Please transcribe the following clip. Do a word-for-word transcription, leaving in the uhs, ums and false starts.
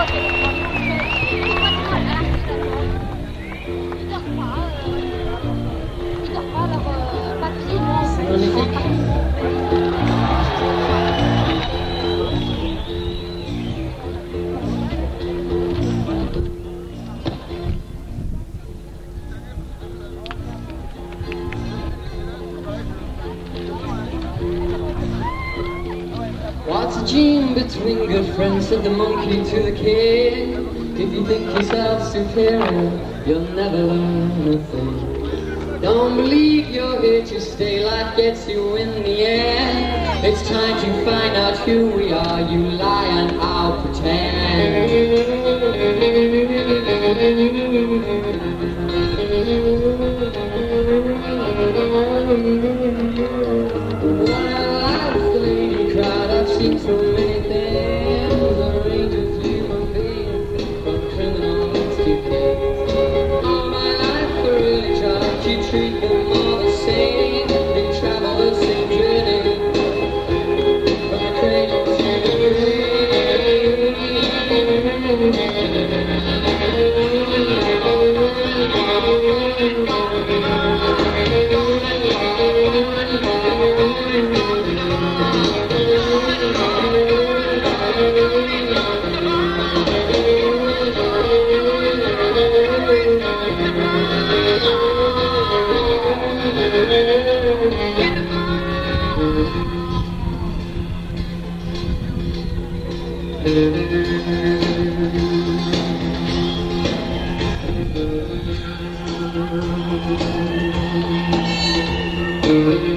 What's a gene between good friends? Said the monkey to the kid. If you think yourself superior, you'll never learn a thing. Don't believe you're here to stay, life gets you in the end. It's time to find out who we are, you lie and I'll pretend. I've seen so many things, a range of human beings, from criminals to kids. All my life I really tried to treat them all the same. They travel the same journey, from the cradle to the grave. Thank you.